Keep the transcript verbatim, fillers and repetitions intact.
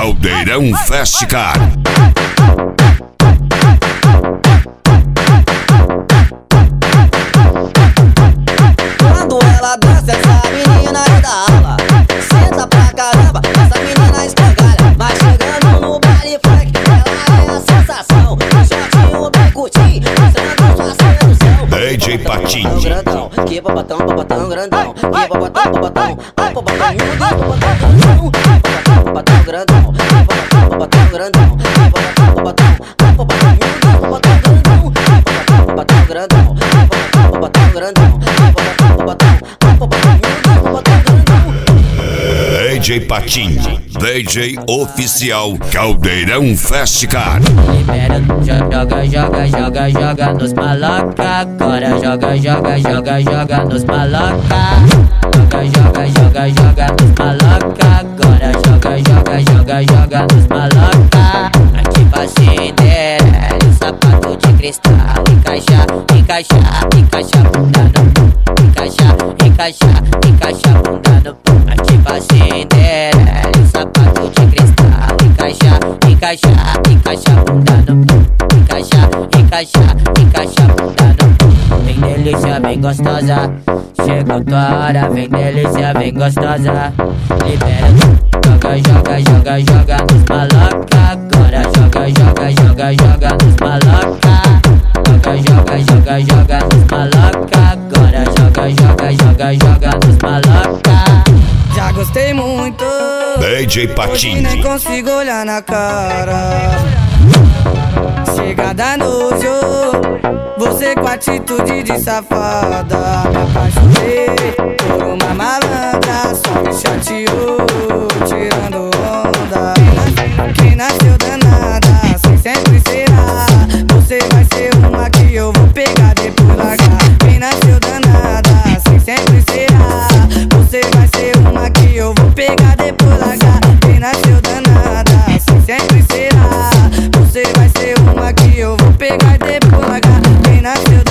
Caldeirão Fast Car. Quando ela dança, essa menina é da aula. Senta pra caramba, essa menina escangalha. Mas chegando no baile funk, ela é a sensação. Um shortinho bem curtinho, mostrando sua sedução. D J Patinho. Grandão, que babotão, babotão grandão. Que babotão, babotão, babotão, babotão grandão. Babotão grandão, babotão grandão. Babotão, babotão, babotão grandão. Babotão grandão, babotão grandão. D J Patinho, D J oficial Caldeirão Fast Car. Libera, joga, joga, joga, joga nos maloca. Agora joga, joga, joga, joga nos maloca. Joga, joga, joga, joga nos maloca. Agora joga, joga, joga, joga nos maloca. Ativa a Cinderela, o sapato de cristal. Encaixa, encaixa, encaixa a bunda no pum. Encaixa, encaixa, encaixa a bunda no pum. Ativa a Cinderela, o sapato de cristal. Encaixa, encaixa, encaixa a bunda no pum. Encaixa, encaixa, encaixa a bunda no pum. Vem delícia, vem gostosa. Chegou tua hora, vem delícia, vem gostosa. Libera, joga, joga, joga, joga nos maloca. Agora joga, joga, joga, joga nos maloca. Joga, joga, joga, joga nos maloca. Agora joga, joga, joga, joga nos maloca. Já gostei muito, D J hoje Patinho. nem consigo olhar na cara. Chegada nojo, você com atitude de safada. Me apaixonei por uma malandra, só me chateou, tirando onda. Quem nasceu danada, sem sempre será. Você vai ser uma que eu vou pegar depois largar. Quem nasceu danada, sem sempre será. Você vai ser uma que eu vou pegar depois largar. Quem nasceu danada, sem sempre será. Você vai ser uma que eu vou pegar depois largar. Quem nasceu